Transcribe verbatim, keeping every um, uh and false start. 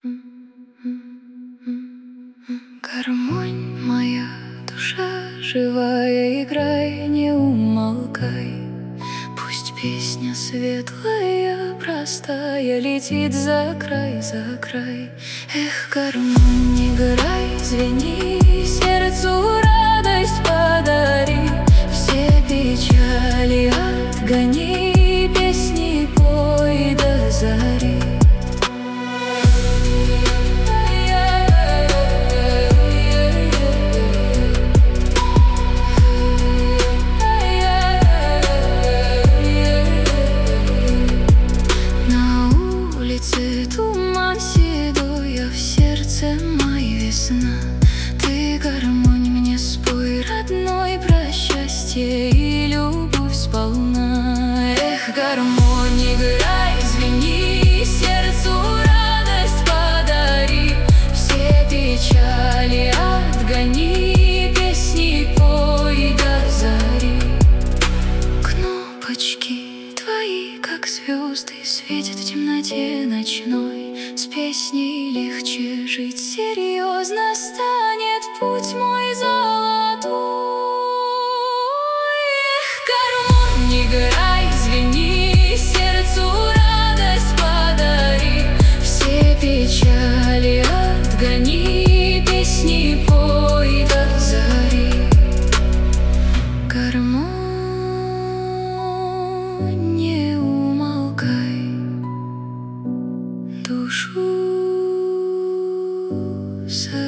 Гармонь, моя душа живая, играй, не умолкай. Пусть песня светлая, простая, летит за край, за край. Эх, гармонь, играй, звени, сердцу радость подари. Все печали отгони, песни пой до зари. Туман седой, а в сердце моей весна. Ты, гармонь, мне спой, родной, про счастье и любовь сполна. Эх, гармонь, играй, звени, сердцу радость подари. Все печали отгони, песни пой до зари. Кнопочки твои, как звезды, светят в темноте ночной. С песней легче жить, серьезно станет путь мой золотой. Эх, гармонь, играй, звени, сердцу радость подари. Все печали отгони, песни пой до зари. Гармонь, не умолкай, душу